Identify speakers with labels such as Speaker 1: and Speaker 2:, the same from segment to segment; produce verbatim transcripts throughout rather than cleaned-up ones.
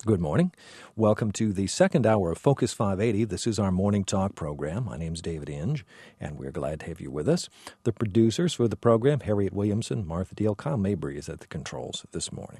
Speaker 1: Good morning. Welcome to the second hour of Focus five eighty. This is our morning talk program. My name's David Inge, and we're glad to have you with us. The producers for the program, Harriet Williamson, Martha Deal, Kyle Mabry is at the controls this morning.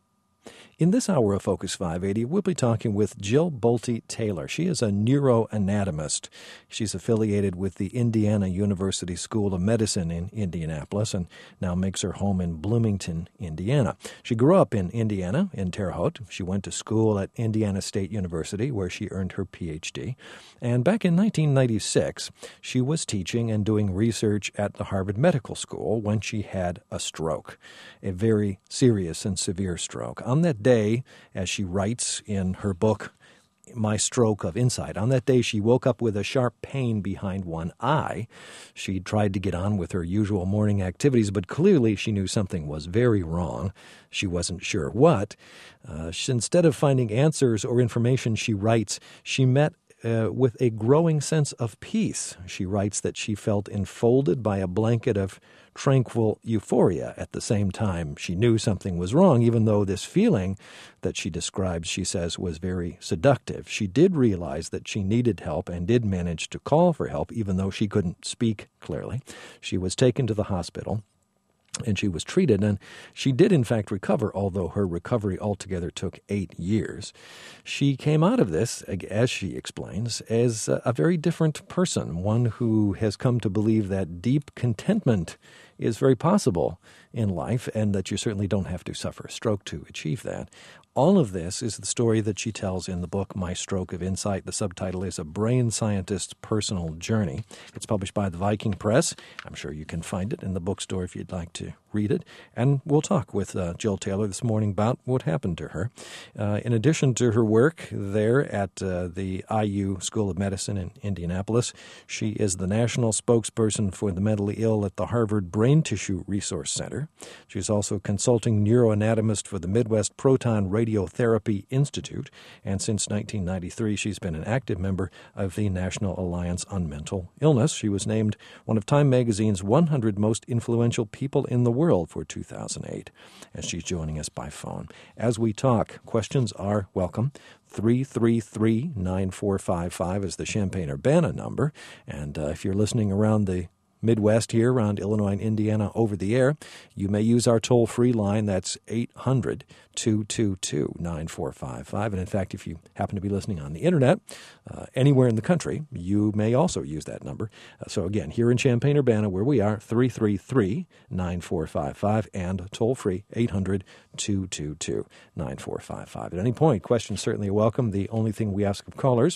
Speaker 1: In this hour of Focus five eighty, we'll be talking with Jill Bolte Taylor. She is a neuroanatomist. She's affiliated with the Indiana University School of Medicine in Indianapolis and now makes her home in Bloomington, Indiana. She grew up in Indiana, in Terre Haute. She went to school at Indiana State University, where she earned her P H D. And back in nineteen ninety-six, she was teaching and doing research at the Harvard Medical School when she had a stroke, a very serious and severe stroke. On that day, as she writes in her book, My Stroke of Insight, on that day she woke up with a sharp pain behind one eye. She tried to get on with her usual morning activities, but clearly she knew something was very wrong. She wasn't sure what. Uh, she, instead of finding answers or information, she writes, she met Uh, with a growing sense of peace. She writes that she felt enfolded by a blanket of tranquil euphoria. At the same time, she knew something was wrong, even though this feeling that she describes, she says, was very seductive. She did realize that she needed help and did manage to call for help, even though she couldn't speak clearly. She was taken to the hospital, and she was treated, and she did, in fact, recover, although her recovery altogether took eight years. She came out of this, as she explains, as a very different person, one who has come to believe that deep contentment is very possible in life, and that you certainly don't have to suffer a stroke to achieve that. All of this is the story that she tells in the book, My Stroke of Insight. The subtitle is A Brain Scientist's Personal Journey. It's published by the Viking Press. I'm sure you can find it in the bookstore if you'd like to read it. And we'll talk with uh, Jill Taylor this morning about what happened to her. Uh, in addition to her work there at uh, the I U School of Medicine in Indianapolis, she is the national spokesperson for the mentally ill at the Harvard Brain Tissue Resource Center. She's also a consulting neuroanatomist for the Midwest Proton Radiotherapy Institute, and since nineteen ninety-three, she's been an active member of the National Alliance on Mental Illness. She was named one of Time Magazine's one hundred most influential people in the world for two thousand eight, and she's joining us by phone. As we talk, questions are welcome. three three three, nine four five five is the Champaign-Urbana number, and uh, if you're listening around the Midwest here, around Illinois and Indiana over the air, you may use our toll-free line. That's eight hundred, two two two, nine four five five. And in fact, if you happen to be listening on the Internet, uh, anywhere in the country, you may also use that number. Uh, so again, here in Champaign-Urbana, where we are, three three three, nine four five five, and toll-free, eight hundred, two two two, nine four five five. At any point, questions certainly are welcome. The only thing we ask of callers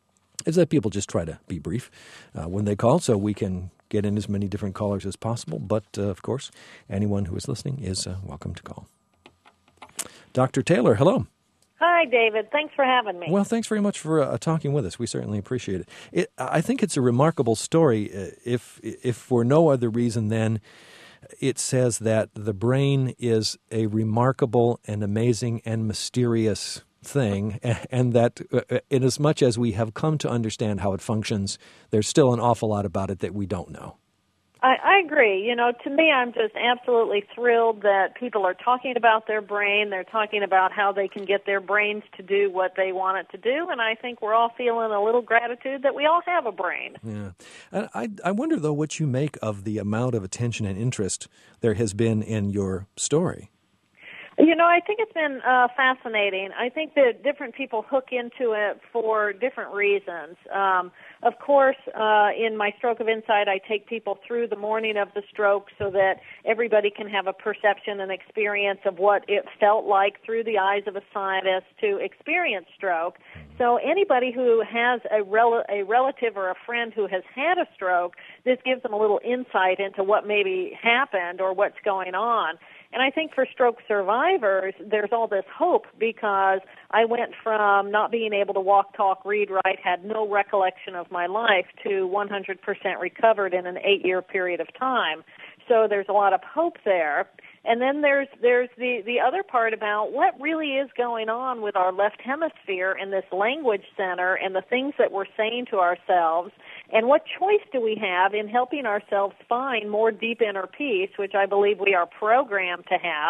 Speaker 1: is that people just try to be brief uh, when they call, so we can get in as many different callers as possible. But, uh, of course, anyone who is listening is uh, welcome to call. Doctor Taylor, hello.
Speaker 2: Hi, David. Thanks for having me.
Speaker 1: Well, thanks very much for uh, talking with us. We certainly appreciate it. it. I think it's a remarkable story, uh, if if for no other reason than it says that the brain is a remarkable and amazing and mysterious thing, and that uh, in as much as we have come to understand how it functions, there's still an awful lot about it that we don't know.
Speaker 2: I, I agree. You know, to me, I'm just absolutely thrilled that people are talking about their brain. They're talking about how they can get their brains to do what they want it to do, and I think we're all feeling a little gratitude that we all have a brain.
Speaker 1: Yeah. I, I wonder, though, what you make of the amount of attention and interest there has been in your story.
Speaker 2: You know, I think it's been uh, fascinating. I think that different people hook into it for different reasons. Um, of course, uh, in My Stroke of Insight, I take people through the morning of the stroke so that everybody can have a perception and experience of what it felt like through the eyes of a scientist to experience stroke. So anybody who has a, rel- a relative or a friend who has had a stroke, this gives them a little insight into what maybe happened or what's going on. And I think for stroke survivors, there's all this hope because I went from not being able to walk, talk, read, write, had no recollection of my life to one hundred percent recovered in an eight-year period of time. So there's a lot of hope there. And then there's there's the, the other part about what really is going on with our left hemisphere in this language center and the things that we're saying to ourselves, and what choice do we have in helping ourselves find more deep inner peace, which I believe we are programmed to have,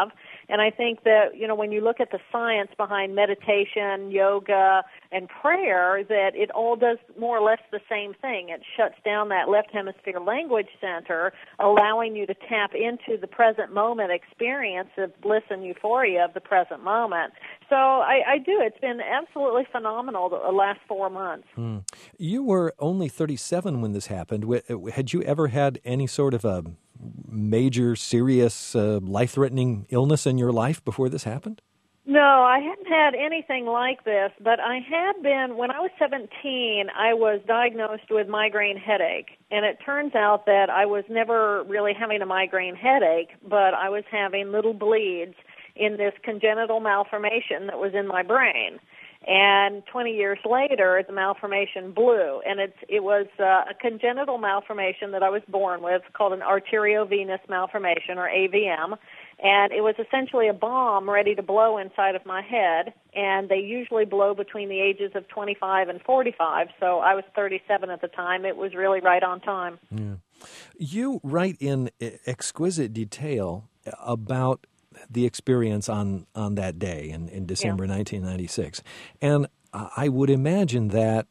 Speaker 2: And I think that, you know, when you look at the science behind meditation, yoga, and prayer, that it all does more or less the same thing. It shuts down that left hemisphere language center, allowing you to tap into the present moment experience of bliss and euphoria of the present moment. So I, I do. It's been absolutely phenomenal the last four months.
Speaker 1: Hmm. You were only thirty-seven when this happened. Had you ever had any sort of a major, serious, uh, life-threatening illness in your life before this happened?
Speaker 2: No, I hadn't had anything like this, but I had been, when I was seventeen, I was diagnosed with migraine headache, and it turns out that I was never really having a migraine headache, but I was having little bleeds in this congenital malformation that was in my brain. And twenty years later, the malformation blew, and it's, it was uh, a congenital malformation that I was born with called an arteriovenous malformation, or A V M, and it was essentially a bomb ready to blow inside of my head, and they usually blow between the ages of twenty-five and forty-five, so I was thirty-seven at the time. It was really right on time.
Speaker 1: Yeah. You write in exquisite detail about the experience on, on that day in, in December yeah. nineteen ninety-six. And I would imagine that,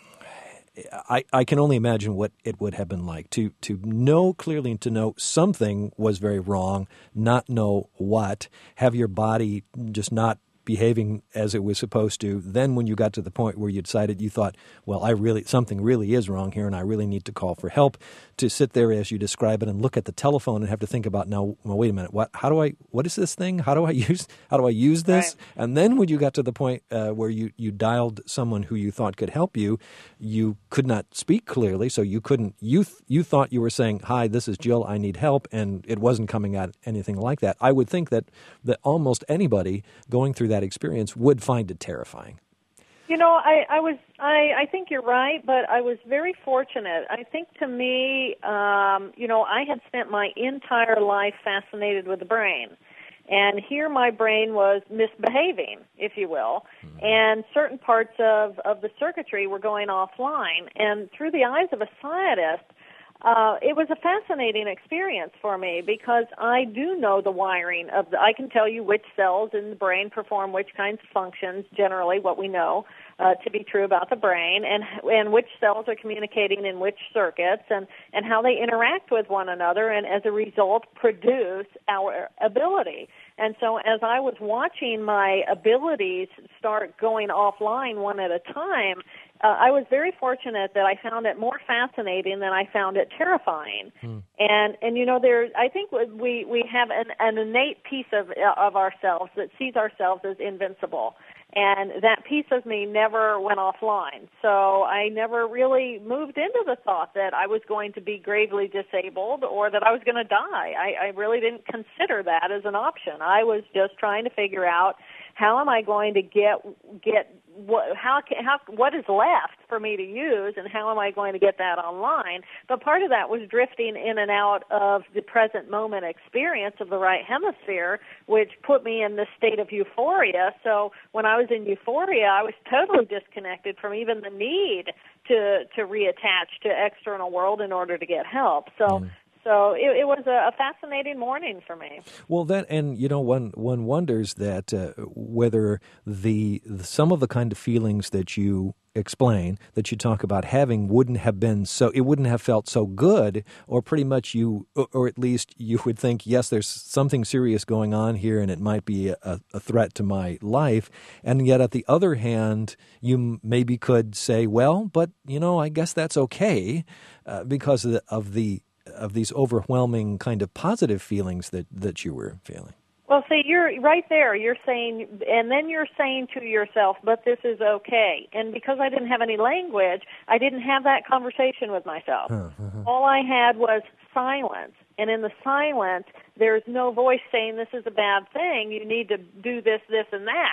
Speaker 1: I, I can only imagine what it would have been like to, to know clearly and to know something was very wrong, not know what, have your body just not behaving as it was supposed to. Then when you got to the point where you decided, you thought, well, I really something really is wrong here and I really need to call for help, to sit there as you describe it and look at the telephone and have to think about, now, well, wait a minute, what how do I what is this thing? How do I use how do I use this? Right. And then when you got to the point uh, where you, you dialed someone who you thought could help you, you could not speak clearly, so you couldn't you th- you thought you were saying, "Hi, this is Jill, I need help," and it wasn't coming out anything like that. I would think that that almost anybody going through that that experience would find it terrifying.
Speaker 2: You know, I, I was, I, I think you're right, but I was very fortunate. I think to me, um, you know, I had spent my entire life fascinated with the brain. And here my brain was misbehaving, if you will, mm-hmm. and certain parts of, of the circuitry were going offline. And through the eyes of a scientist, Uh, it was a fascinating experience for me because I do know the wiring of the, I can tell you which cells in the brain perform which kinds of functions, generally what we know uh, to be true about the brain, and and which cells are communicating in which circuits, and, and how they interact with one another, and as a result produce our ability. And so as I was watching my abilities start going offline one at a time, Uh, I was very fortunate that I found it more fascinating than I found it terrifying. Hmm. And and you know, there I think we we have an, an innate piece of of ourselves that sees ourselves as invincible, and that piece of me never went offline. So I never really moved into the thought that I was going to be gravely disabled or that I was going to die. I, I really didn't consider that as an option. I was just trying to figure out, how am I going to get get what how how what is left for me to use, and how am I going to get that online? But part of that was drifting in and out of the present moment experience of the right hemisphere, which put me in this state of euphoria. So when I was in euphoria, I was totally disconnected from even the need to to reattach to external world in order to get help. So. Mm. So it, it was a, a fascinating morning for me.
Speaker 1: Well, that, and you know, one one wonders that uh, whether the some of the kind of feelings that you explain, that you talk about having, wouldn't have been so, it wouldn't have felt so good, or pretty much you, or at least you would think, yes, there's something serious going on here, and it might be a, a threat to my life. And yet, at the other hand, you maybe could say, well, but you know, I guess that's okay uh, because of the, of the of these overwhelming kind of positive feelings that, that you were feeling.
Speaker 2: Well, see, you're right there. You're saying, and then you're saying to yourself, but this is okay. And because I didn't have any language, I didn't have that conversation with myself. Uh-huh. All I had was silence. And in the silence, there's no voice saying this is a bad thing. You need to do this, this, and that.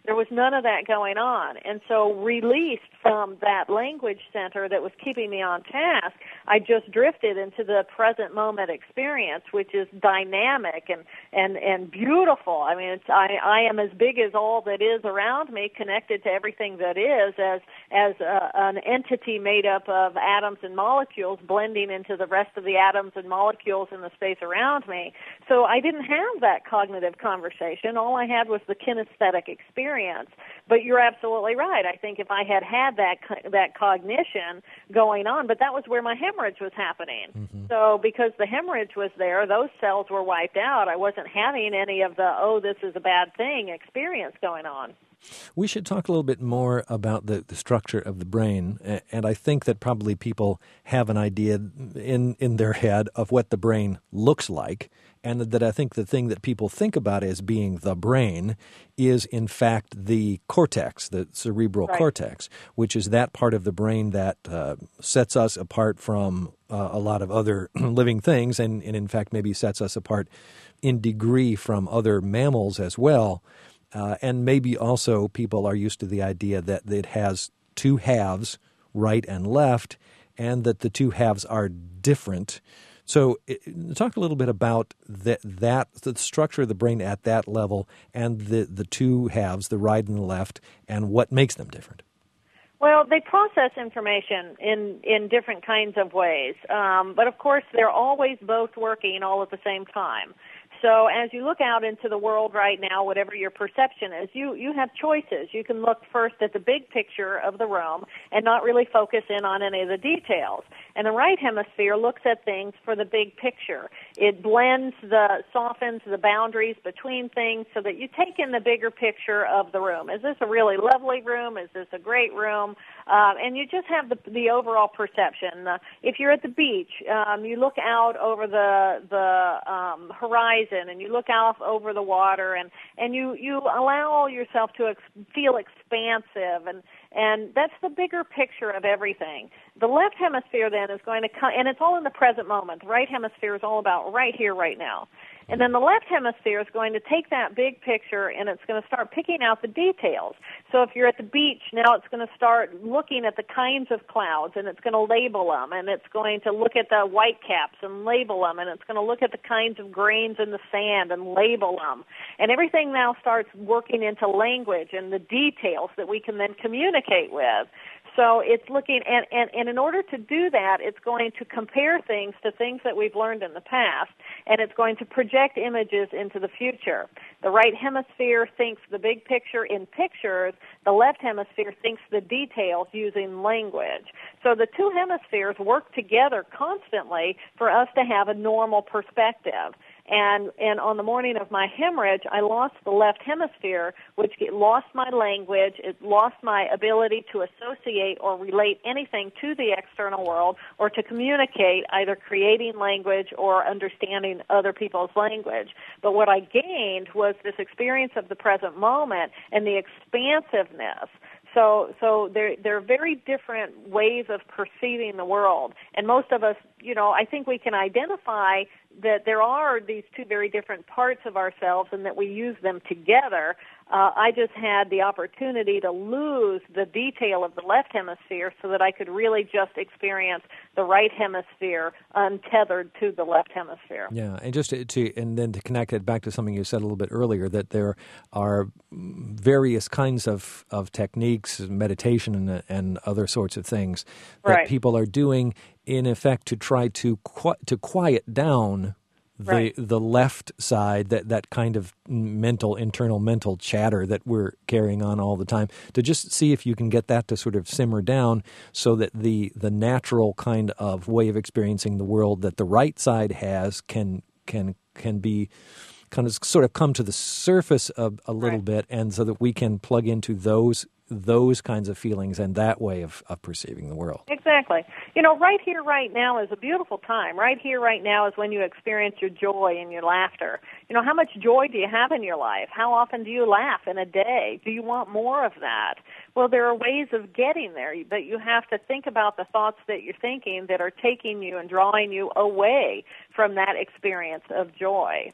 Speaker 2: There was none of that going on. And so released from that language center that was keeping me on task, I just drifted into the present moment experience, which is dynamic and, and, and beautiful. I mean, it's, I, I am as big as all that is around me, connected to everything that is, as, as a, an entity made up of atoms and molecules blending into the rest of the atoms and molecules in the space around me. So I didn't have that cognitive conversation. All I had was the kinesthetic experience. But you're absolutely right. I think if I had had that that cognition going on, but that was where my hemorrhage was happening. Mm-hmm. So because the hemorrhage was there, those cells were wiped out. I wasn't having any of the, oh, this is a bad thing experience going on.
Speaker 1: We should talk a little bit more about the, the structure of the brain, and I think that probably people have an idea in, in their head of what the brain looks like, and that I think the thing that people think about as being the brain is, in fact, the cortex, the cerebral
Speaker 2: right.
Speaker 1: cortex, which is that part of the brain that uh, sets us apart from uh, a lot of other living things, and, and in fact maybe sets us apart in degree from other mammals as well. Uh, and maybe also people are used to the idea that it has two halves, right and left, and that the two halves are different. So it, talk a little bit about that, that the structure of the brain at that level and the, the two halves, the right and the left, and what makes them different.
Speaker 2: Well, they process information in, in different kinds of ways. Um, but, of course, they're always both working all at the same time. So as you look out into the world right now, whatever your perception is, you, you have choices. You can look first at the big picture of the room and not really focus in on any of the details. And the right hemisphere looks at things for the big picture. It blends the, softens the boundaries between things so that you take in the bigger picture of the room. Is this a really lovely room? Is this a great room? Um, and you just have the, the overall perception. Uh, if you're at the beach, um, you look out over the, the um, horizon, and you look out over the water, and, and you, you allow yourself to ex- feel expansive, and, and that's the bigger picture of everything. The left hemisphere then is going to come, and it's all in the present moment. The right hemisphere is all about right here, right now. And then the left hemisphere is going to take that big picture and it's going to start picking out the details. So if you're at the beach, now it's going to start looking at the kinds of clouds and it's going to label them, and it's going to look at the white caps and label them, and it's going to look at the kinds of grains in the sand and label them. And everything now starts working into language and the details that we can then communicate with. So it's looking, and, and, and in order to do that, it's going to compare things to things that we've learned in the past, and it's going to project images into the future. The right hemisphere thinks the big picture in pictures. The left hemisphere thinks the details using language. So the two hemispheres work together constantly for us to have a normal perspective. And and on the morning of my hemorrhage, I lost the left hemisphere, which lost my language. It lost my ability to associate or relate anything to the external world or to communicate, either creating language or understanding other people's language. But what I gained was this experience of the present moment and the expansiveness. So, so there, there are very different ways of perceiving the world. And most of us, you know, I think we can identify that there are these two very different parts of ourselves and that we use them together. Uh, I just had the opportunity to lose the detail of the left hemisphere so that I could really just experience the right hemisphere untethered to the left hemisphere.
Speaker 1: Yeah, and just to, to and then to connect it back to something you said a little bit earlier, that there are various kinds of, of techniques, meditation and, and other sorts of things that
Speaker 2: right.
Speaker 1: people are doing in effect to try to qu- to quiet down the
Speaker 2: right.
Speaker 1: the left side, that, that kind of mental, internal mental chatter that we're carrying on all the time, to just see if you can get that to sort of simmer down so that the the natural kind of way of experiencing the world that the right side has can can can be kind of sort of come to the surface a, a little
Speaker 2: right.
Speaker 1: bit, and so that we can plug into those those kinds of feelings and that way of, of perceiving the world.
Speaker 2: Exactly. You know, right here, right now is a beautiful time. Right here, right now is when you experience your joy and your laughter. You know, how much joy do you have in your life? How often do you laugh in a day? Do you want more of that? Well, there are ways of getting there, but you have to think about the thoughts that you're thinking that are taking you and drawing you away from that experience of joy.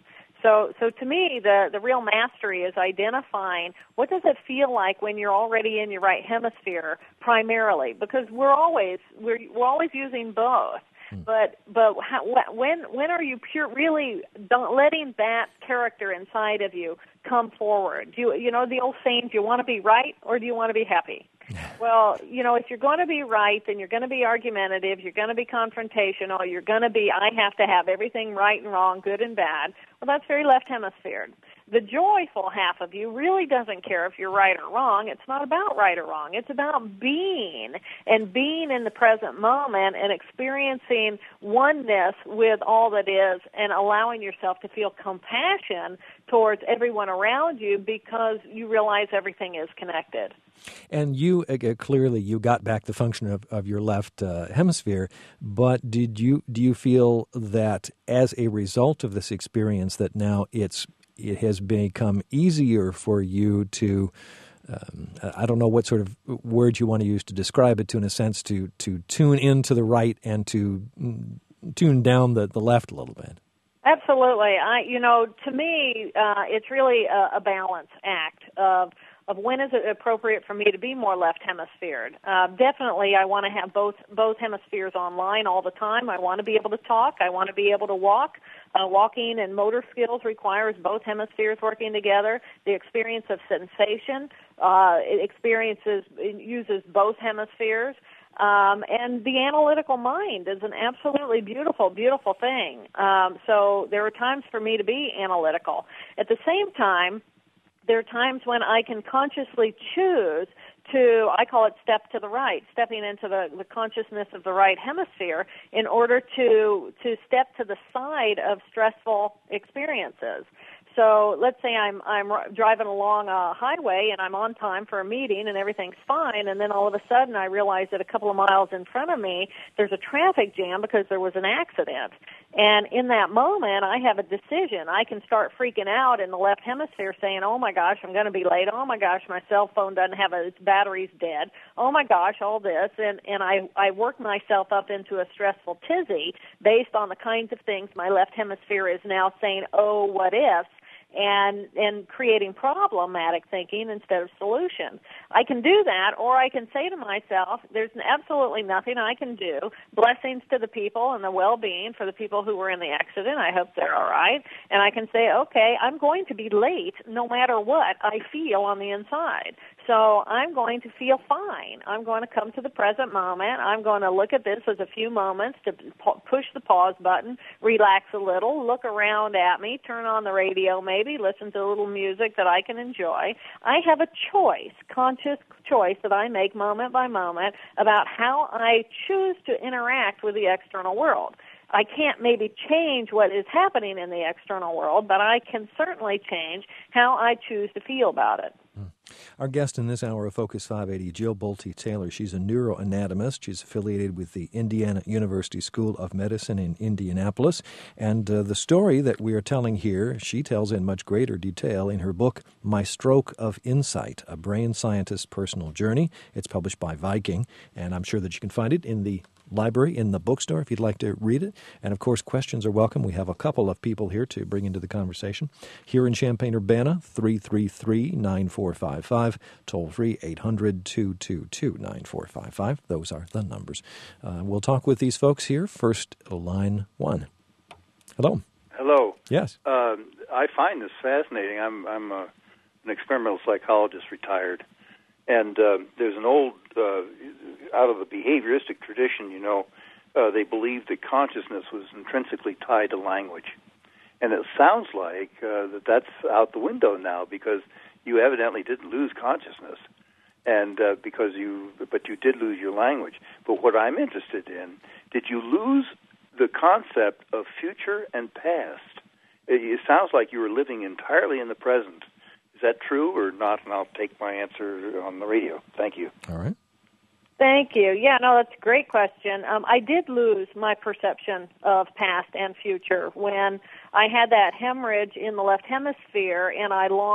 Speaker 2: So, so to me, the, the real mastery is identifying what does it feel like when you're already in your right hemisphere primarily, because we're always we're we're always using both. But but how, when when are you pure really don't letting that character inside of you come forward? Do you you know the old saying? Do you want to be right or do you want to be happy? Well, you know, if you're going to be right, then you're going to be argumentative. You're going to be confrontational. You're going to be I have to have everything right and wrong, good and bad. Well, that's very left hemisphere. The joyful half of you really doesn't care if you're right or wrong. It's not about right or wrong. It's about being and being in the present moment and experiencing oneness with all that is and allowing yourself to feel compassion towards everyone around you because you realize everything is connected.
Speaker 1: And you, uh, clearly, you got back the function of, of your left uh, hemisphere, but did you do you feel that as a result of this experience that now it's it has become easier for you to, um, I don't know what sort of word you want to use to describe it to, in a sense, to, to tune into the right and to mm, tune down the, the left a little bit?
Speaker 2: Absolutely. I, you know, to me, uh, it's really a, a balance act of of when is it appropriate for me to be more left hemisphered. Uh, definitely, I want to have both both hemispheres online all the time. I want to be able to talk. I want to be able to walk. Uh, walking and motor skills requires both hemispheres working together. The experience of sensation uh, it experiences it uses both hemispheres. Um, and the analytical mind is an absolutely beautiful, beautiful thing. Um, so there are times for me to be analytical. At the same time, there are times when I can consciously choose to, I call it step to the right, stepping into the, the consciousness of the right hemisphere in order to to step to the side of stressful experiences. So let's say I'm I'm driving along a highway and I'm on time for a meeting and everything's fine, and then all of a sudden I realize that a couple of miles in front of me there's a traffic jam because there was an accident. And in that moment, I have a decision. I can start freaking out in the left hemisphere saying, oh, my gosh, I'm going to be late. Oh, my gosh, my cell phone doesn't have a, its battery's dead. Oh, my gosh, all this. And, and I, I work myself up into a stressful tizzy based on the kinds of things my left hemisphere is now saying, oh, what ifs. And and creating problematic thinking instead of solution. I can do that, or I can say to myself, there's absolutely nothing I can do. Blessings to the people and the well-being for the people who were in the accident. I hope they're all right. And I can say, okay, I'm going to be late no matter what I feel on the inside. So I'm going to feel fine. I'm going to come to the present moment. I'm going to look at this as a few moments to push the pause button, relax a little, look around at me, turn on the radio maybe, listen to a little music that I can enjoy. I have a choice, conscious choice that I make moment by moment about how I choose to interact with the external world. I can't maybe change what is happening in the external world, but I can certainly change how I choose to feel about it.
Speaker 1: Our guest in this hour of Focus five eighty, Jill Bolte Taylor. She's a neuroanatomist. She's affiliated with the Indiana University School of Medicine in Indianapolis. And uh, the story that we are telling here, she tells in much greater detail in her book, My Stroke of Insight, A Brain Scientist's Personal Journey. It's published by Viking, and I'm sure that you can find it in the library, in the bookstore, if you'd like to read it. And, of course, questions are welcome. We have a couple of people here to bring into the conversation. Here in Champaign-Urbana, three three three, nine four five five, toll-free eight hundred, two two two, nine four five five. Those are the numbers. Uh, we'll talk with these folks here. First, line one. Hello.
Speaker 3: Hello.
Speaker 1: Yes.
Speaker 3: Um, I find this fascinating. I'm, I'm a, an experimental psychologist, retired. And uh, there's an old, uh, out of the behavioristic tradition, you know, uh, they believed that consciousness was intrinsically tied to language. And it sounds like uh, that that's out the window now because you evidently didn't lose consciousness, and uh, because you, but you did lose your language. But what I'm interested in, did you lose the concept of future and past? It, it sounds like you were living entirely in the present. Is that true or not? And I'll take my answer on the radio. Thank you.
Speaker 1: All right.
Speaker 2: Thank you. Yeah, no, that's a great question. Um, I did lose my perception of past and future when I had that hemorrhage in the left hemisphere and I lost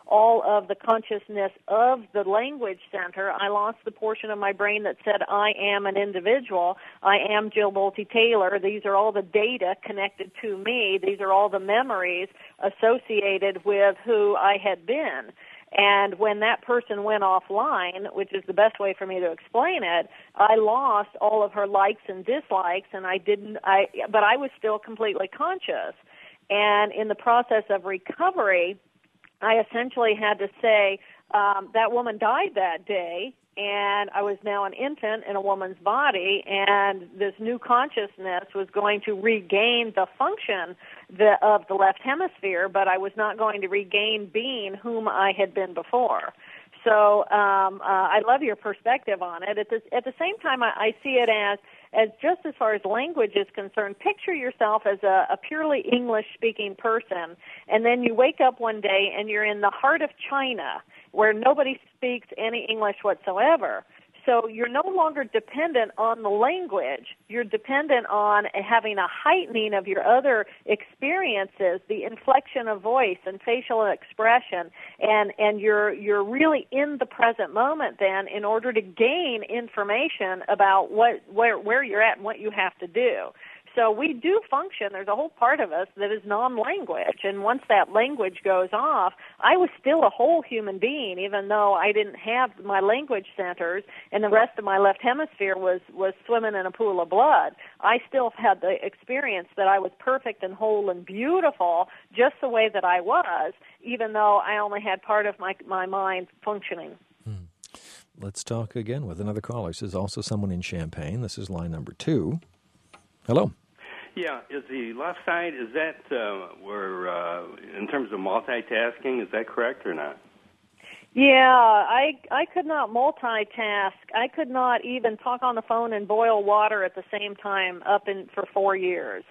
Speaker 2: all of the consciousness of the language center. I lost the portion of my brain that said, I am an individual. I am Jill Bolte Taylor. These are all the data connected to me. These are all the memories associated with who I had been. And when that person went offline, which is the best way for me to explain it, I lost all of her likes and dislikes, and I didn't. I but I was still completely conscious. And in the process of recovery, I essentially had to say um, that woman died that day, and I was now an infant in a woman's body, and this new consciousness was going to regain the function the, of the left hemisphere, but I was not going to regain being whom I had been before. So um, uh, I love your perspective on it. At the, at the same time, I, I see it as, as just as far as language is concerned, picture yourself as a, a purely English-speaking person, and then you wake up one day and you're in the heart of China, where nobody speaks any English whatsoever. So you're no longer dependent on the language. You're dependent on having a heightening of your other experiences, the inflection of voice and facial expression, and, and you're you're really in the present moment then in order to gain information about what where where you're at and what you have to do. So we do function. There's a whole part of us that is non-language, and once that language goes off, I was still a whole human being, even though I didn't have my language centers, and the rest of my left hemisphere was, was swimming in a pool of blood. I still had the experience that I was perfect and whole and beautiful, just the way that I was, even though I only had part of my, my mind functioning.
Speaker 1: Hmm. Let's talk again with another caller. This is also someone in Champaign. This is line number two. Hello.
Speaker 4: Yeah, is the left side, is that uh, where, uh, in terms of multitasking, is that correct or not?
Speaker 2: Yeah, I I could not multitask. I could not even talk on the phone and boil water at the same time up in for four years.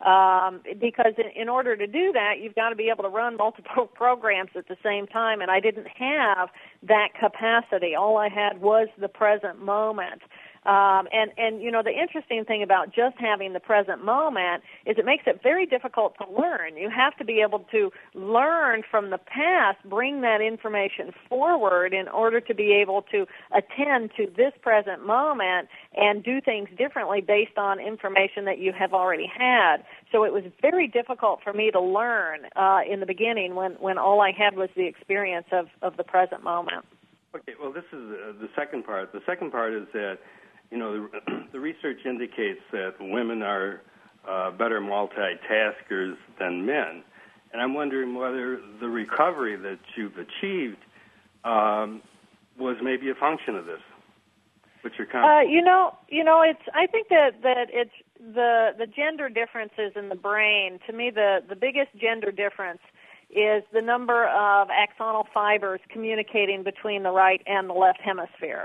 Speaker 2: Um, because in, in order to do that, you've got to be able to run multiple programs at the same time, and I didn't have that capacity. All I had was the present moment. Um, and, and, you know, the interesting thing about just having the present moment is it makes it very difficult to learn. You have to be able to learn from the past, bring that information forward in order to be able to attend to this present moment and do things differently based on information that you have already had. So it was very difficult for me to learn uh, in the beginning when, when all I had was the experience of, of the present moment.
Speaker 4: Okay, well, this is uh, the second part. The second part is that You know, the, the research indicates that women are uh, better multitaskers than men. And I'm wondering whether the recovery that you've achieved um, was maybe a function of this. What's your comment?
Speaker 2: Uh, you know, you know, it's. I think that, that it's the the gender differences in the brain. To me, the, the biggest gender difference is the number of axonal fibers communicating between the right and the left hemisphere.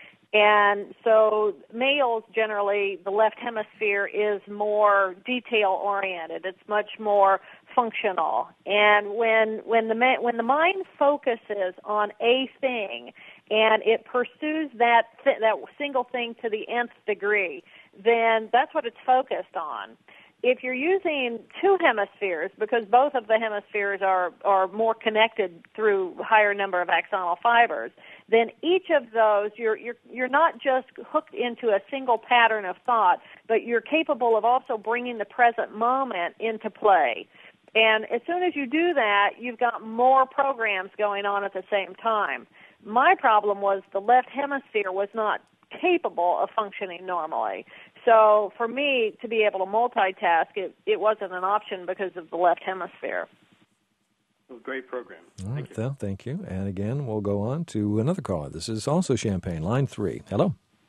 Speaker 2: And so males, generally, the left hemisphere is more detail-oriented. It's much more functional. And when when the when the mind focuses on a thing and it pursues that th- that single thing to the nth degree, then that's what it's focused on. If you're using two hemispheres, because both of the hemispheres are, are more connected through a higher number of axonal fibers, then each of those, you're, you're, you're not just hooked into a single pattern of thought, but you're capable of also bringing the present moment into play. And as soon as you do that, you've got more programs going on at the same time. My problem was the left hemisphere was not capable of functioning normally. So for me to be able to multitask, it, it wasn't an option because of the left hemisphere.
Speaker 4: Well, great program.
Speaker 1: All right,
Speaker 4: Thank you.
Speaker 1: Phil, thank you. And again, we'll go on to another caller. This is also Champaign, line three. Hello.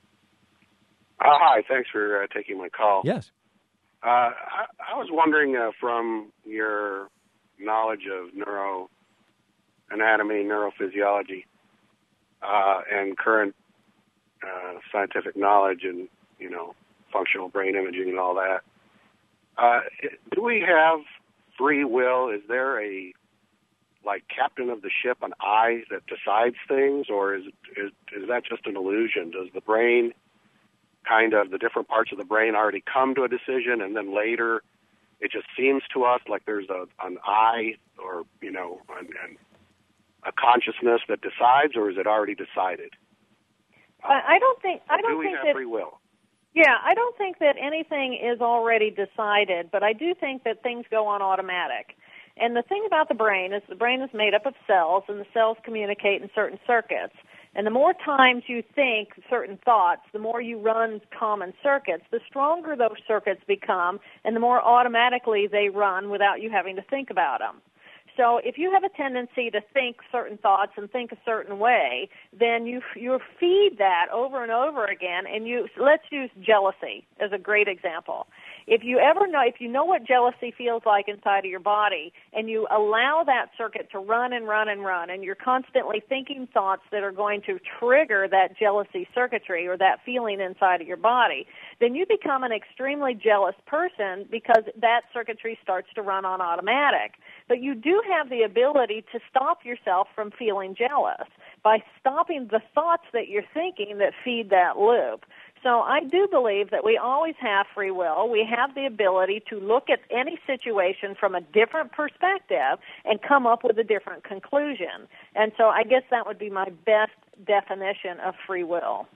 Speaker 5: Uh, hi, thanks for uh, taking my call.
Speaker 1: Yes.
Speaker 5: Uh, I, I was wondering uh, from your knowledge of neuroanatomy, neurophysiology, uh, and current uh, scientific knowledge and, you know, functional brain imaging and all that, uh, do we have free will? Is there a, like, captain of the ship, an I that decides things, or is, is, is that just an illusion? Does the brain kind of, the different parts of the brain already come to a decision, and then later it just seems to us like there's a an I, or, you know, and, and a consciousness that decides, or is it already decided?
Speaker 2: I, I don't think. I don't
Speaker 5: do we
Speaker 2: think
Speaker 5: have
Speaker 2: that.
Speaker 5: free will?
Speaker 2: Yeah, I don't think that anything is already decided, but I do think that things go on automatic. And the thing about the brain is the brain is made up of cells, and the cells communicate in certain circuits. And the more times you think certain thoughts, the more you run common circuits, the stronger those circuits become, and the more automatically they run without you having to think about them. So if you have a tendency to think certain thoughts and think a certain way, then you you feed that over and over again. And you let's use jealousy as a great example. If you ever know, if you know what jealousy feels like inside of your body, and you allow that circuit to run and run and run, and you're constantly thinking thoughts that are going to trigger that jealousy circuitry or that feeling inside of your body, then you become an extremely jealous person because that circuitry starts to run on automatic. But you do have the ability to stop yourself from feeling jealous by stopping the thoughts that you're thinking that feed that loop. So I do believe that we always have free will. We have the ability to look at any situation from a different perspective and come up with a different conclusion. And so I guess that would be my best definition of free will.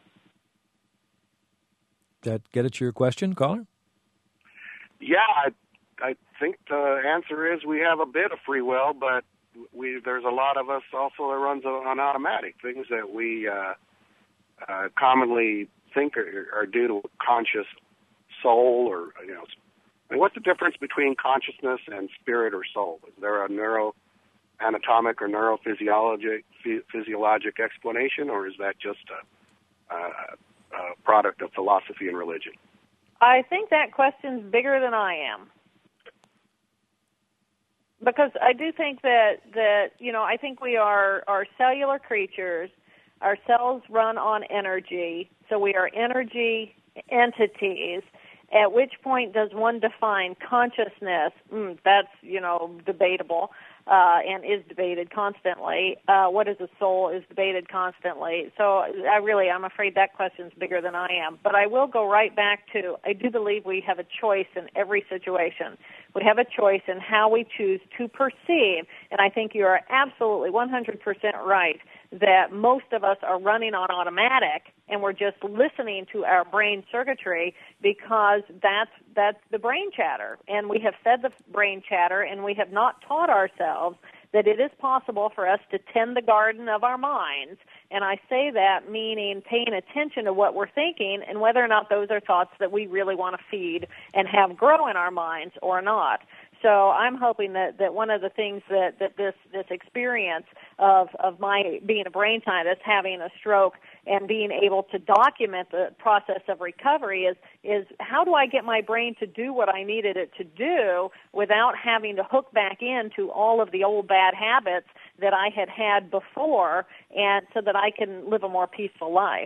Speaker 1: That get at your question, caller?
Speaker 5: Yeah, I, I think the answer is we have a bit of free will, but we there's a lot of us also that runs on automatic, things that we uh, uh, commonly think are, are due to a conscious soul, or, you know, I mean, what's the difference between consciousness and spirit or soul? Is there a neuroanatomic or neurophysiologic physiologic explanation, or is that just a, a, a product of philosophy and religion?
Speaker 2: I think that question's bigger than I am. Because I do think that, that you know, I think we are, are cellular creatures. Our cells run on energy, so we are energy entities. At which point does one define consciousness? Mm, that's, you know, debatable uh, and is debated constantly. Uh, what is a soul is debated constantly. So I really, I'm afraid that question's bigger than I am. But I will go right back to, I do believe we have a choice in every situation. We have a choice in how we choose to perceive. And I think you are absolutely one hundred percent right that most of us are running on automatic, and we're just listening to our brain circuitry because that's that's the brain chatter. And we have fed the brain chatter, and we have not taught ourselves that it is possible for us to tend the garden of our minds. And I say that meaning paying attention to what we're thinking and whether or not those are thoughts that we really want to feed and have grow in our minds or not. So I'm hoping that, that one of the things that, that this, this experience of, of my being a brain scientist, having a stroke, and being able to document the process of recovery is, is how do I get my brain to do what I needed it to do without having to hook back into all of the old bad habits that I had had before, and so that I can live a more peaceful life.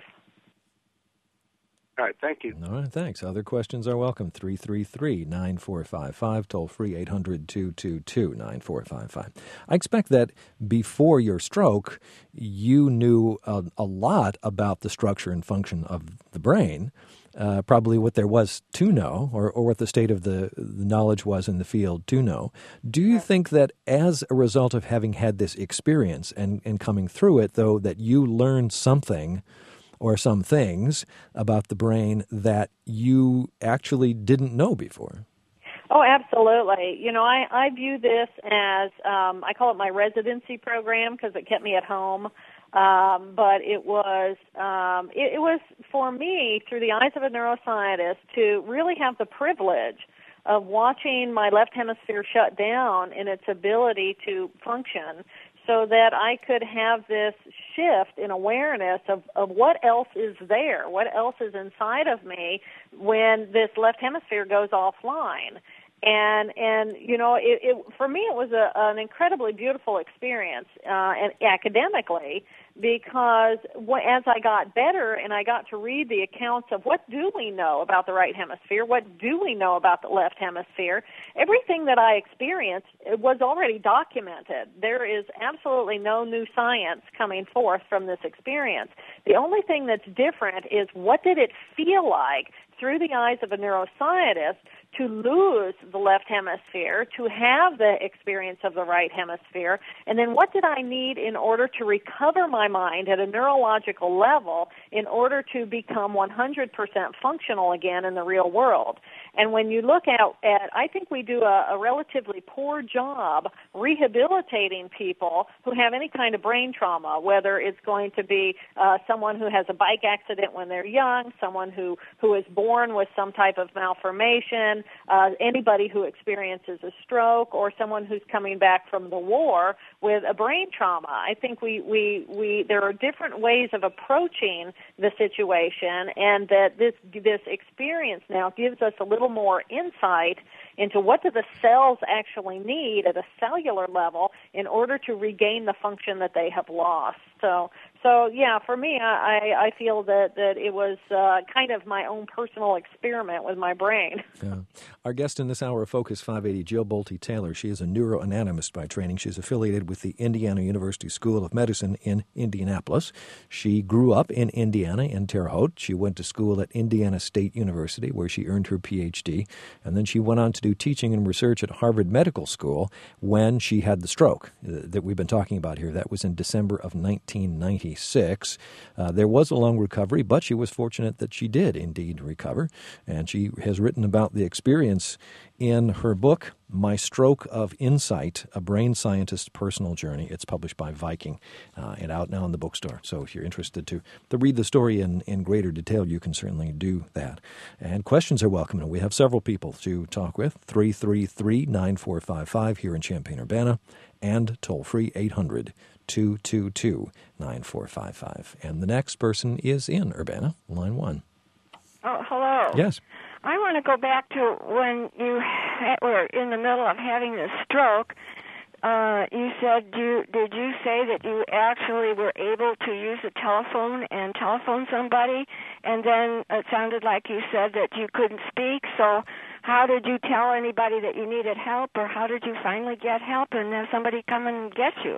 Speaker 5: All right, thank you.
Speaker 1: All right, thanks. Other questions are welcome. three three three, nine four five five, toll free eight hundred, two two two, nine four five five. I expect that before your stroke, you knew a, a lot about the structure and function of the brain, uh, probably what there was to know, or, or what the state of the, the knowledge was in the field to know. Do you think that as a result of having had this experience and, and coming through it, though, that you learned something or some things about the brain that you actually didn't know before?
Speaker 2: Oh, absolutely. You know, I, I view this as, um, I call it my residency program because it kept me at home. Um, but it was, um, it, it was for me, through the eyes of a neuroscientist, to really have the privilege of watching my left hemisphere shut down in its ability to function, so that I could have this shift in awareness of, of what else is there, what else is inside of me when this left hemisphere goes offline. And, and you know, it, it, for me it was a, an incredibly beautiful experience uh, and academically, because as I got better and I got to read the accounts of what do we know about the right hemisphere, what do we know about the left hemisphere, everything that I experienced was already documented. There is absolutely no new science coming forth from this experience. The only thing that's different is what did it feel like through the eyes of a neuroscientist to lose the left hemisphere, to have the experience of the right hemisphere, and then what did I need in order to recover my mind at a neurological level in order to become one hundred percent functional again in the real world. And when you look at, at I think we do a, a relatively poor job rehabilitating people who have any kind of brain trauma, whether it's going to be uh, someone who has a bike accident when they're young, someone who, who is born with some type of malformation, uh, anybody who experiences a stroke, or someone who's coming back from the war with a brain trauma. I think we, we, we there are different ways of approaching the situation, and that this this experience now gives us a little more insight into what do the cells actually need at a cellular level in order to regain the function that they have lost. So, so yeah, for me, I, I feel that, that it was uh, kind of my own personal experiment with my brain.
Speaker 1: Yeah. Our guest in this hour of Focus five eighty, Jill Bolte Taylor. She is a neuroanatomist by training. She's affiliated with the Indiana University School of Medicine in Indianapolis. She grew up in Indiana, in Terre Haute. She went to school at Indiana State University, where she earned her P H D, and then she went on to do teaching and research at Harvard Medical School when she had the stroke that we've been talking about here. That was in December of nineteen ninety-six. Uh, there was a long recovery, but she was fortunate that she did indeed recover, and she has written about the experience in her book, My Stroke of Insight, A Brain Scientist's Personal Journey. It's published by Viking uh, and out now in the bookstore. So if you're interested to, to read the story in, in greater detail, you can certainly do that. And questions are welcome. And we have several people to talk with, three three three, nine four five five here in Champaign-Urbana, and toll-free eight hundred, two two two, nine four five five. And the next person is in Urbana, line one.
Speaker 6: Oh, hello.
Speaker 1: Yes.
Speaker 6: I want to go back to when you ha- were in the middle of having the stroke. Uh, you said, you, did you say that you actually were able to use a telephone and telephone somebody? And then it sounded like you said that you couldn't speak. So how did you tell anybody that you needed help, or how did you finally get help and have somebody come and get you?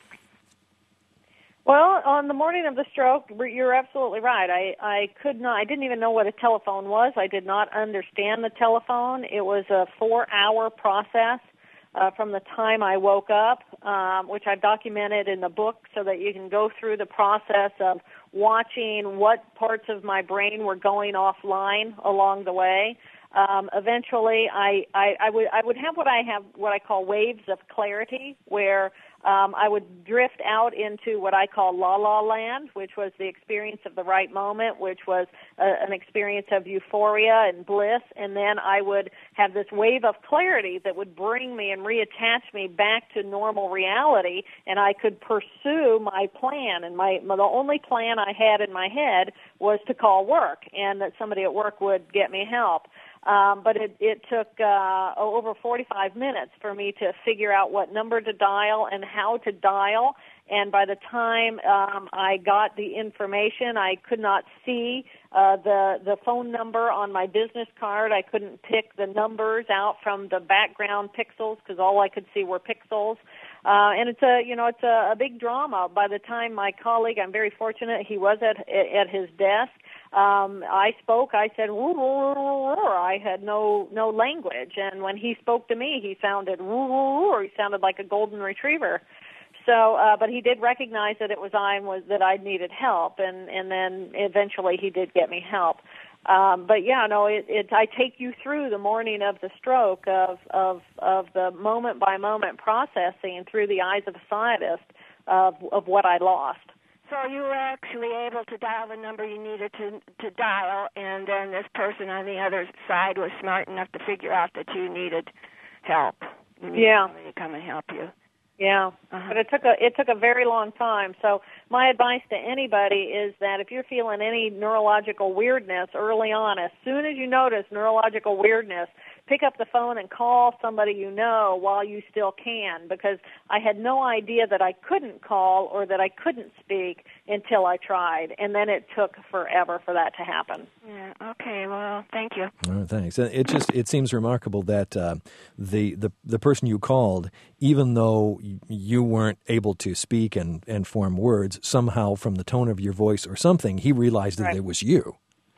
Speaker 2: Well, on the morning of the stroke, you're absolutely right. I, I could not, I didn't even know what a telephone was. I did not understand the telephone. It was a four-hour process uh, from the time I woke up, um, which I've documented in the book so that you can go through the process of watching what parts of my brain were going offline along the way. Um, eventually, I, I, I would I would have what I have what I call waves of clarity, where um, I would drift out into what I call la la land, which was the experience of the right moment, which was a, an experience of euphoria and bliss, and then I would have this wave of clarity that would bring me and reattach me back to normal reality, and I could pursue my plan. And my, my the only plan I had in my head was to call work, and that somebody at work would get me help. Um, but it, it took uh, over forty-five minutes for me to figure out what number to dial and how to dial. And by the time um, I got the information, I could not see uh, the the phone number on my business card. I couldn't pick the numbers out from the background pixels because all I could see were pixels. Uh, and it's a you know it's a, a big drama. By the time my colleague, I'm very fortunate, he was at at his desk. Um, I spoke. I said, "Woo, woo, woo, woo." I had no no language, and when he spoke to me, he sounded woo, woo, woo. He sounded like a golden retriever. So, uh, but he did recognize that it was I and was that I needed help, and and then eventually he did get me help. Um, but yeah, no, it, it, I take you through the morning of the stroke of of of the moment by moment processing through the eyes of a scientist of of what I lost.
Speaker 6: So you were actually able to dial the number you needed to to dial, and then this person on the other side was smart enough to figure out that you needed help. You needed
Speaker 2: yeah.
Speaker 6: somebody to come and help you.
Speaker 2: Yeah, uh-huh. But it took a it took a very long time. So my advice to anybody is that if you're feeling any neurological weirdness early on, as soon as you notice neurological weirdness, pick up the phone and call somebody you know while you still can, because I had no idea that I couldn't call or that I couldn't speak until I tried, and then it took forever for that to happen.
Speaker 6: Yeah. Okay. Well, thank you.
Speaker 1: All right, thanks. It just it seems remarkable that uh, the, the the person you called, even though you weren't able to speak and, and form words, somehow from the tone of your voice or something, he realized that
Speaker 2: right.
Speaker 1: it was you.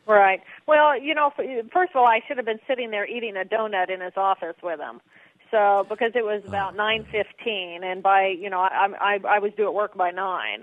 Speaker 2: Right. Well, you know, first of all, I should have been sitting there eating a donut in his office with him. So, because it was about oh. nine fifteen, and by, you know, I, I, I was due at work by nine.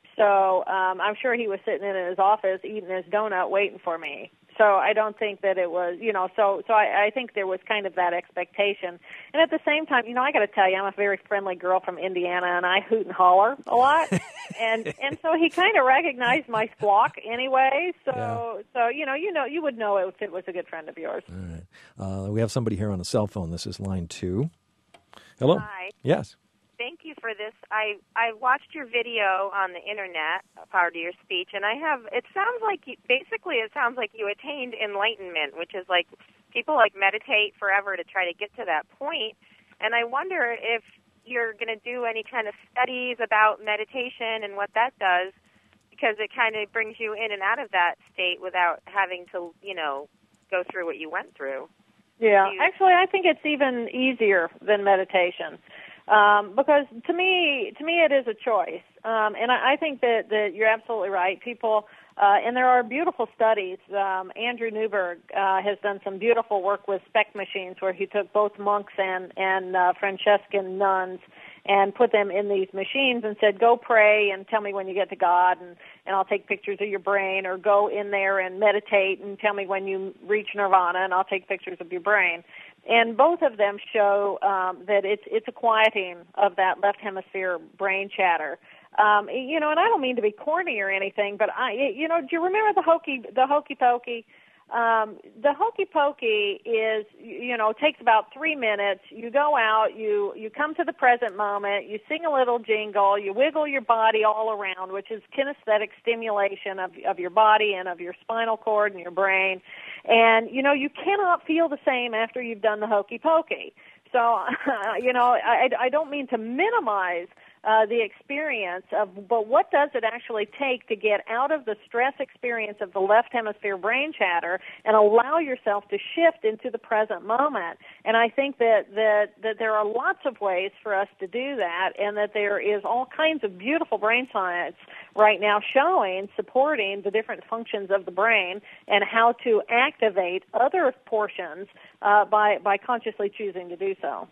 Speaker 2: So um, I'm sure he was sitting in his office eating his donut waiting for me. So I don't think that it was, you know, so so I, I think there was kind of that expectation. And at the same time, you know, I got to tell you, I'm a very friendly girl from Indiana, and I hoot and holler a lot. and and so he kind of recognized my squawk anyway. So, yeah. so you know, you know, you would know if it was a good friend of yours.
Speaker 1: All right. Uh, we have somebody here on the cell phone. This is line two. Hello.
Speaker 7: Hi.
Speaker 1: Yes.
Speaker 7: Thank you for this. I I watched your video on the internet, part of your speech, and I have. It sounds like you, basically it sounds like you attained enlightenment, which is like people like meditate forever to try to get to that point. And I wonder if you're going to do any kind of studies about meditation and what that does, because it kind of brings you in and out of that state without having to, you know, go through what you went through.
Speaker 2: Yeah,
Speaker 7: you,
Speaker 2: actually, I think it's even easier than meditation. Um, because to me, to me, it is a choice, um, and I, I think that, that you're absolutely right. People, uh, and there are beautiful studies. Um, Andrew Newberg uh, has done some beautiful work with SPECT machines, where he took both monks and and uh, Franciscan nuns and put them in these machines and said, "Go pray and tell me when you get to God, and and I'll take pictures of your brain, or go in there and meditate and tell me when you reach nirvana, and I'll take pictures of your brain." And both of them show um, that it's it's a quieting of that left hemisphere brain chatter. Um, you know, and I don't mean to be corny or anything, but I, you know, do you remember the hokey the hokey pokey? Um, the hokey pokey is, you know, takes about three minutes. You go out, you you come to the present moment, you sing a little jingle, you wiggle your body all around, which is kinesthetic stimulation of of your body and of your spinal cord and your brain. And, you know, you cannot feel the same after you've done the hokey pokey. So, uh, you know, I, I don't mean to minimize uh, the experience of, but what does it actually take to get out of the stress experience of the left hemisphere brain chatter and allow yourself to shift into the present moment? And I think that, that, that there are lots of ways for us to do that, and that there is all kinds of beautiful brain science right now showing, supporting the different functions of the brain and how to activate other portions uh, by, by consciously choosing to do so.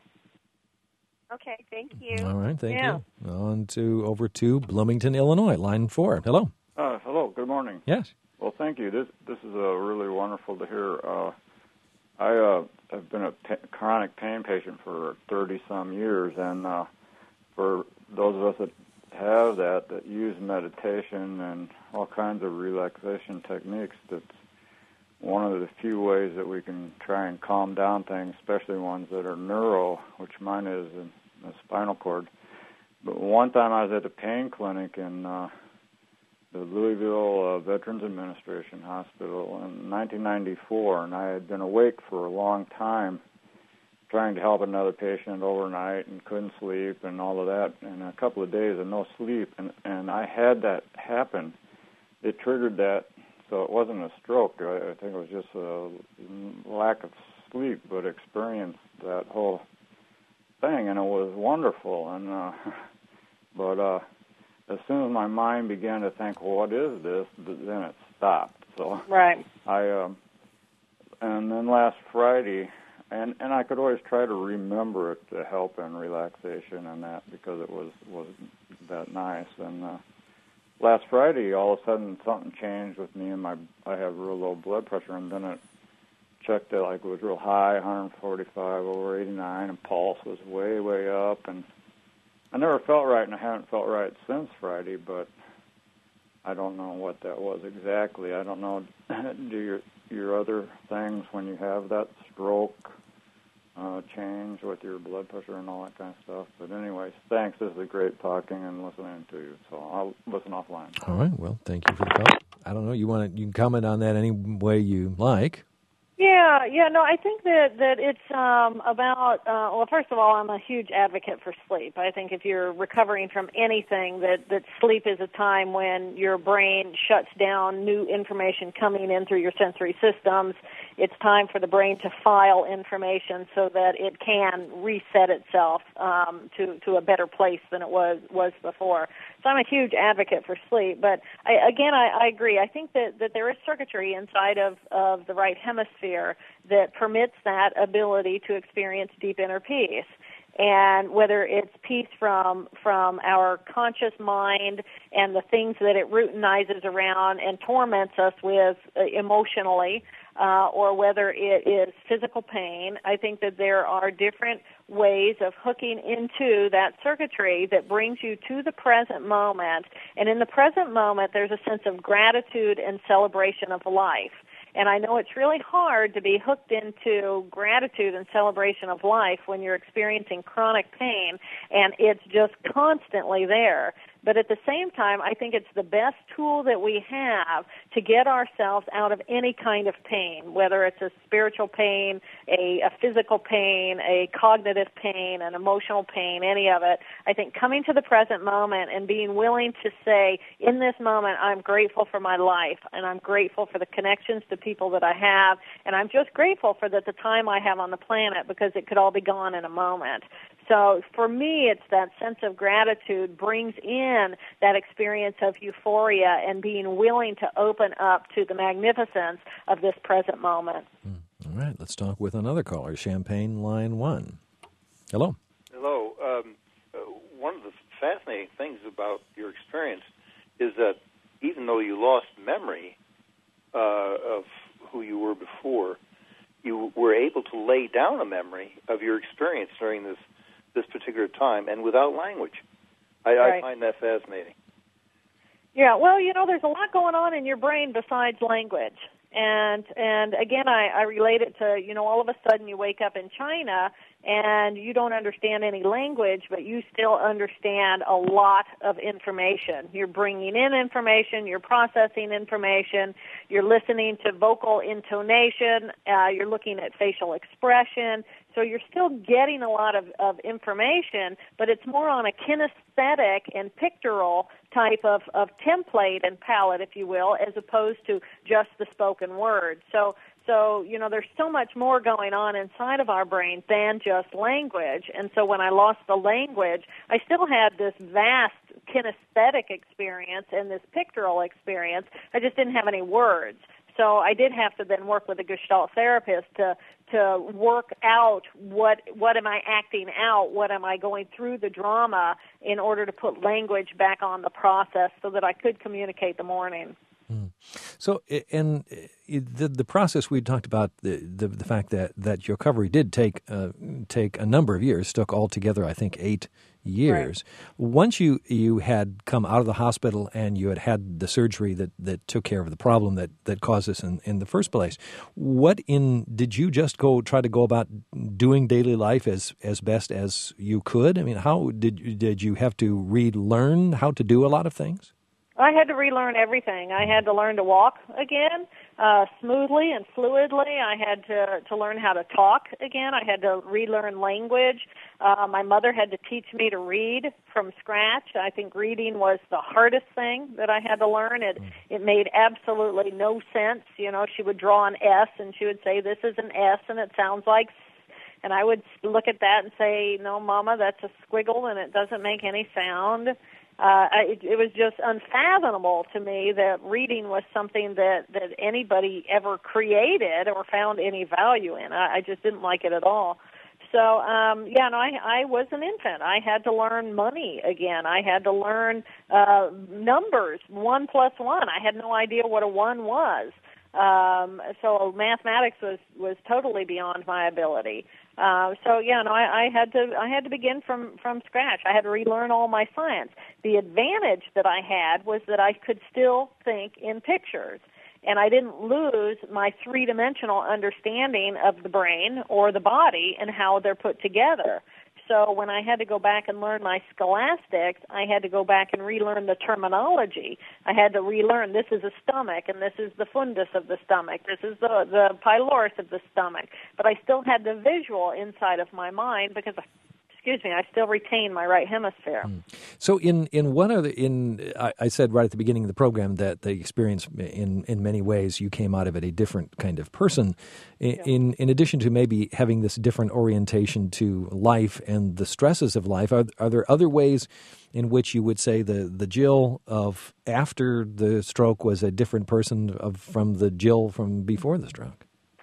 Speaker 7: Okay, thank you.
Speaker 1: All right, thank
Speaker 2: yeah.
Speaker 1: you. On to, over to Bloomington, Illinois, line four. Hello.
Speaker 8: Uh, hello, good morning.
Speaker 1: Yes.
Speaker 8: Well, thank you. This this is uh, really wonderful to hear. Uh, I uh, have been a pa- chronic pain patient for thirty-some years, and uh, for those of us that have that, that use meditation and all kinds of relaxation techniques, that's one of the few ways that we can try and calm down things, especially ones that are neuro, which mine is in the spinal cord. But one time I was at a pain clinic in uh, the Louisville uh, Veterans Administration Hospital in nineteen ninety-four, and I had been awake for a long time trying to help another patient overnight and couldn't sleep and all of that, and a couple of days of no sleep, and, and I had that happen. It triggered that. So it wasn't a stroke. I think it was just a lack of sleep, but experienced that whole thing, and it was wonderful. And uh, but uh, as soon as my mind began to think, well, what is this? Then it stopped. So
Speaker 2: right.
Speaker 8: I um, and then last Friday, and and I could always try to remember it to help in relaxation and that, because it was was that nice. And uh, last Friday, all of a sudden, something changed with me, and my I have real low blood pressure, and then it checked it like it was real high, one forty-five over eighty-nine, and pulse was way, way up, and I never felt right, and I haven't felt right since Friday, but I don't know what that was exactly. I don't know, do your your other things when you have that stroke Uh, change with your blood pressure and all that kind of stuff. But anyways, thanks. This is great talking and listening to you. So I'll listen offline.
Speaker 1: All right. Well, thank you for the call. I don't know. You want to, you can comment on that any way you like.
Speaker 2: Yeah, Yeah, yeah, no, I think that that it's um, about. Uh, well, first of all, I'm a huge advocate for sleep. I think if you're recovering from anything, that that sleep is a time when your brain shuts down new information coming in through your sensory systems. It's time for the brain to file information so that it can reset itself um, to to a better place than it was was before. So I'm a huge advocate for sleep. But I, again, I, I agree. I think that, that there is circuitry inside of, of the right hemisphere that permits that ability to experience deep inner peace. And whether it's peace from from our conscious mind and the things that it routinizes around and torments us with uh, emotionally, uh, or whether it is physical pain, I think that there are different ways of hooking into that circuitry that brings you to the present moment. And in the present moment, there's a sense of gratitude and celebration of life. And I know it's really hard to be hooked into gratitude and celebration of life when you're experiencing chronic pain and it's just constantly there. But at the same time, I think it's the best tool that we have to get ourselves out of any kind of pain, whether it's a spiritual pain, a, a physical pain, a cognitive pain, an emotional pain, any of it. I think coming to the present moment and being willing to say, in this moment, I'm grateful for my life, and I'm grateful for the connections to people that I have, and I'm just grateful for the, the time I have on the planet because it could all be gone in a moment. So for me, it's that sense of gratitude brings in that experience of euphoria and being willing to open up to the magnificence of this present moment.
Speaker 1: All right, let's talk with another caller, Champaign, line one. Hello.
Speaker 3: Hello. Um, uh, one of the fascinating things about your experience is that even though you lost memory uh, of who you were before, you were able to lay down a memory of your experience during this this particular time, and without language. I,
Speaker 2: right.
Speaker 3: I find that fascinating.
Speaker 2: Yeah, well, you know, there's a lot going on in your brain besides language. And and again, I, I relate it to, you know, all of a sudden you wake up in China and you don't understand any language, but you still understand a lot of information. You're bringing in information, you're processing information, you're listening to vocal intonation, uh, you're looking at facial expression. So you're still getting a lot of, of information, but it's more on a kinesthetic and pictorial type of, of template and palette, if you will, as opposed to just the spoken word. So, so you know, there's so much more going on inside of our brain than just language. And so when I lost the language, I still had this vast kinesthetic experience and this pictorial experience. I just didn't have any words. So I did have to then work with a Gestalt therapist to to work out what what am I acting out, what am I going through the drama in order to put language back on the process so that I could communicate the morning.
Speaker 1: Mm. So, in the the process we talked about, the, the the fact that, that your recovery did take uh, take a number of years, took altogether, I think, eight years. Right. Once you, you had come out of the hospital and you had had the surgery that, that took care of the problem that, that caused this in, in the first place, what in did you just go try to go about doing daily life as, as best as you could? I mean, how did did you have to relearn how to do a lot of things?
Speaker 2: I had to relearn everything. I had to learn to walk again, uh, smoothly and fluidly. I had to, to learn how to talk again. I had to relearn language. Uh, my mother had to teach me to read from scratch. I think reading was the hardest thing that I had to learn. It, it made absolutely no sense. You know, she would draw an S and she would say, this is an S and it sounds like S. And I would look at that and say, no, Mama, that's a squiggle and it doesn't make any sound. Uh, it, it was just unfathomable to me that reading was something that, that anybody ever created or found any value in. I, I just didn't like it at all. So, um, yeah, no, I, I was an infant. I had to learn money again. I had to learn uh, numbers, one plus one. I had no idea what a one was. Um, so mathematics was, was totally beyond my ability. Uh, so yeah, no, I, I had to I had to begin from, from scratch. I had to relearn all my science. The advantage that I had was that I could still think in pictures, and I didn't lose my three-dimensional understanding of the brain or the body and how they're put together. so when I had to go back and learn my scholastics, I had to go back and relearn the terminology. I had to relearn this is a stomach, and this is the fundus of the stomach. This is the, the pylorus of the stomach. But I still had the visual inside of my mind because excuse me, I still retain my right hemisphere. Mm.
Speaker 1: So in, in one of the, in, I, I said right at the beginning of the program that the experience in, in many ways you came out of it a different kind of person. In, yeah. in, in addition to maybe having this different orientation to life and the stresses of life, are, are there other ways in which you would say the, the Jill of after the stroke was a different person of, from the Jill from before the stroke?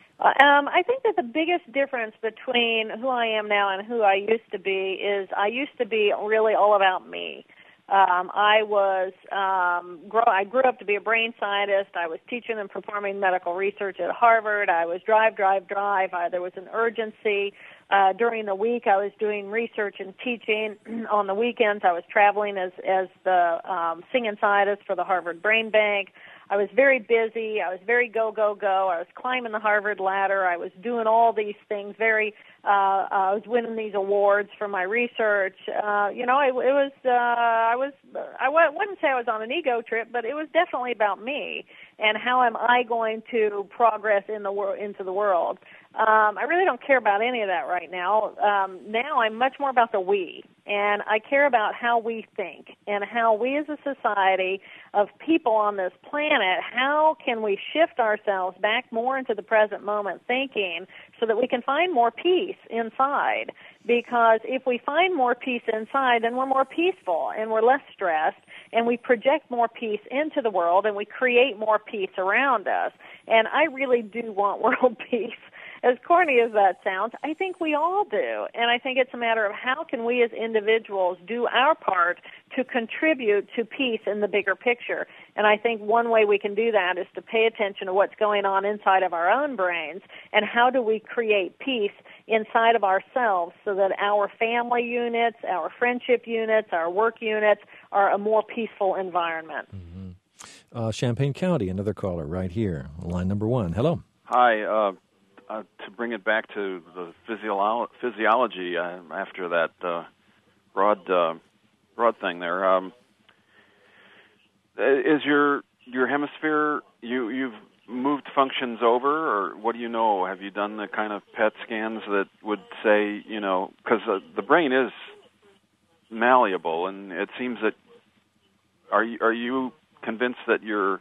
Speaker 2: Um, I think that the biggest difference between who I am now and who I used to be is I used to be really all about me. Um, I was um, grow, I grew up to be a brain scientist. I was teaching and performing medical research at Harvard. I was drive, drive, drive. I, there was an urgency. Uh, during the week, I was doing research and teaching. On the weekends, I was traveling as as the um, singing scientist for the Harvard Brain Bank. I was very busy. I was very go, go, go. I was climbing the Harvard ladder. I was doing all these things very, uh, I was winning these awards for my research. Uh, you know, it, it was, uh, I was, I wouldn't say I was on an ego trip, but it was definitely about me and how am I going to progress in the wor- into the world. Um, I really don't care about any of that right now. Um, now I'm much more about the we, and I care about how we think and how we as a society of people on this planet, how can we shift ourselves back more into the present moment thinking so that we can find more peace inside. Because if we find more peace inside, then we're more peaceful and we're less stressed, and we project more peace into the world and we create more peace around us. And I really do want world peace. As corny as that sounds, I think we all do. And I think it's a matter of how can we as individuals do our part to contribute to peace in the bigger picture. And I think one way we can do that is to pay attention to what's going on inside of our own brains and how do we create peace inside of ourselves so that our family units, our friendship units, our work units are a more peaceful environment.
Speaker 1: Mm-hmm. Uh, Champaign County, another caller right here, line number one. Hello.
Speaker 9: Hi. Uh, uh, to bring it back to the physio- physiology uh, after that uh, broad uh, broad thing there, um, is your your hemisphere, you, you've moved functions over, or what do you know? Have you done the kind of P E T scans that would say, you know, because uh, the brain is malleable, and it seems that, are you, are you convinced that your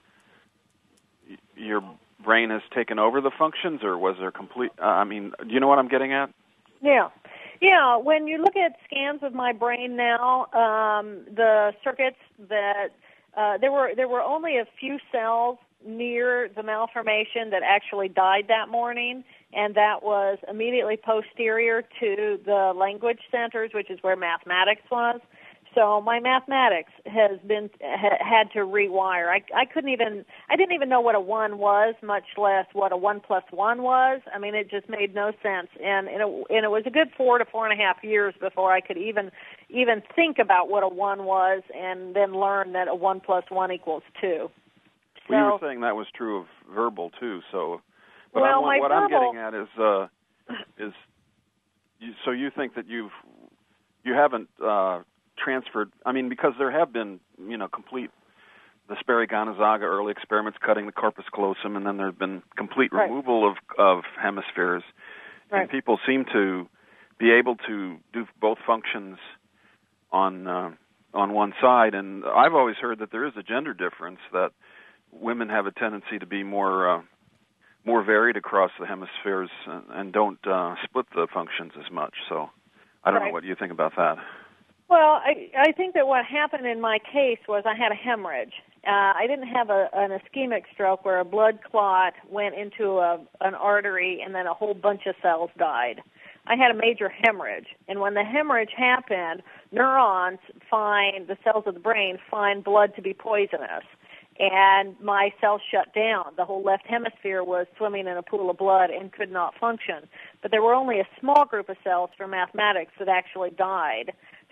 Speaker 9: your brain has taken over the functions, or was there complete, uh, I mean, do you know what I'm getting at?
Speaker 2: Yeah. Yeah, when you look at scans of my brain now, um, the circuits that, uh, there were there were only a few cells near the malformation that actually died that morning, and that was immediately posterior to the language centers, which is where mathematics was. So my mathematics has been ha, had to rewire. I, I couldn't even, I didn't even know what a one was, much less what a one plus one was. I mean, it just made no sense. And, and, it, and it was a good four to four and a half years before I could even even think about what a one was and then learn that a one plus one equals two.
Speaker 9: So, well, you were saying that was true of verbal, too. So, but
Speaker 2: well,
Speaker 9: I'm,
Speaker 2: my
Speaker 9: what
Speaker 2: verbal,
Speaker 9: I'm getting at is, uh, is you, so you think that you've, you haven't uh, transferred, I mean, because there have been, you know, complete, the Sperry-Gonzaga early experiments cutting the corpus callosum, and then there have been complete
Speaker 2: right.
Speaker 9: removal of, of hemispheres.
Speaker 2: Right.
Speaker 9: And people seem to be able to do both functions on uh, on one side. And I've always heard that there is a gender difference, that women have a tendency to be more uh, more varied across the hemispheres and, and don't uh, split the functions as much. So I don't
Speaker 2: right.
Speaker 9: know what you think about that.
Speaker 2: Well, I, I think that what happened in my case was I had a hemorrhage. Uh, I didn't have a, an ischemic stroke where a blood clot went into a, an artery and then a whole bunch of cells died. I had a major hemorrhage, and when the hemorrhage happened, neurons find, the cells of the brain find blood to be poisonous, and my cells shut down. The whole left hemisphere was swimming in a pool of blood and could not function. But there were only a small group of cells for mathematics that actually died.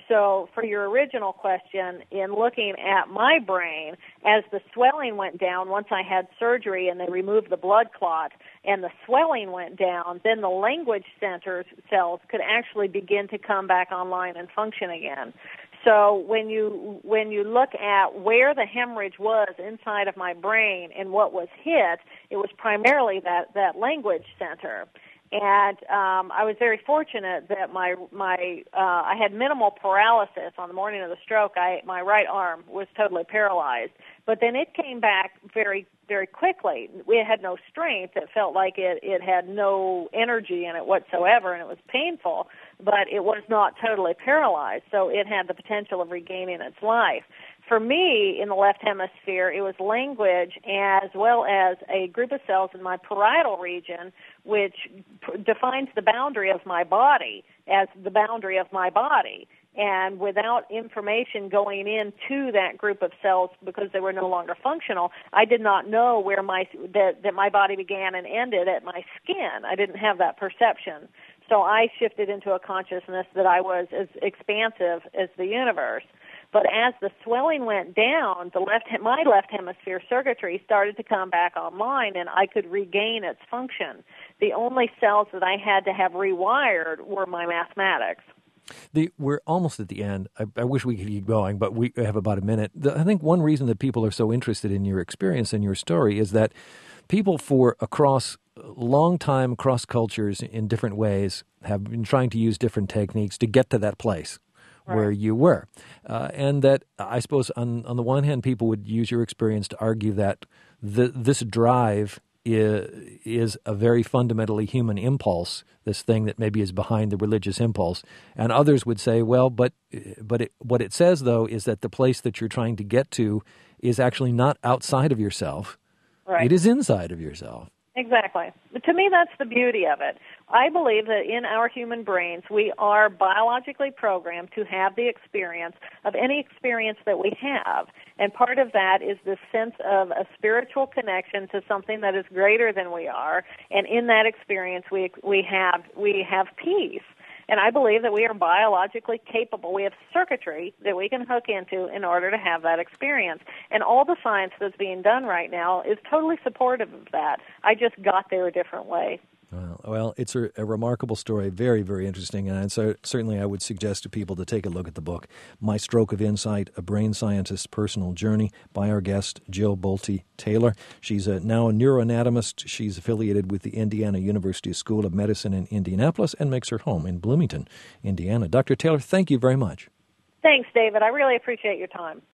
Speaker 2: So for your original question, in looking at my brain, as the swelling went down, once I had surgery and they removed the blood clot and the swelling went down, then the language center cells could actually begin to come back online and function again. So when you when you look at where the hemorrhage was inside of my brain and what was hit, it was primarily that, that language center. And um, I was very fortunate that my my uh, I had minimal paralysis on the morning of the stroke. I my right arm was totally paralyzed, but then it came back very very quickly. It had no strength. It felt like it it had no energy in it whatsoever, and it was painful. But it was not totally paralyzed, so it had the potential of regaining its life. For me, in the left hemisphere, it was language as well as a group of cells in my parietal region, which p- defines the boundary of my body as the boundary of my body. And without information going into that group of cells because they were no longer functional, I did not know where my that, that my body began and ended at my skin. I didn't have that perception. So I shifted into a consciousness that I was as expansive as the universe. But as the swelling went down, the left my left hemisphere circuitry started to come back online, and I could regain its function. The only cells that I had to have rewired were my mathematics.
Speaker 1: The, we're almost at the end. I, I wish we could keep going, but we have about a minute. The, I think one reason that people are so interested in your experience and your story is that people for across long time, across cultures in different ways have been trying to use different techniques to get to that place. Right. Where you were. Uh, and that, I suppose, on, on the one hand, people would use your experience to argue that the, this drive is, is a very fundamentally human impulse, this thing that maybe is behind the religious impulse. And others would say, well, but but it, what it says, though, is that the place that you're trying to get to is actually not outside of yourself. Right. It is inside of yourself.
Speaker 2: Exactly. But to me, that's the beauty of it. I believe that in our human brains, we are biologically programmed to have the experience of any experience that we have. And part of that is the sense of a spiritual connection to something that is greater than we are. And in that experience, we we have we have peace. And I believe that we are biologically capable. We have circuitry that we can hook into in order to have that experience. And all the science that's being done right now is totally supportive of that. I just got there a different way.
Speaker 1: Well, well it's a, a remarkable story, very, very interesting, and so certainly I would suggest to people to take a look at the book, My Stroke of Insight, A Brain Scientist's Personal Journey, by our guest, Jill Bolte Taylor. She's a, now a neuroanatomist. She's affiliated with the Indiana University School of Medicine in Indianapolis and makes her home in Bloomington, Indiana. Doctor Taylor, thank you very much.
Speaker 2: Thanks, David. I really appreciate your time.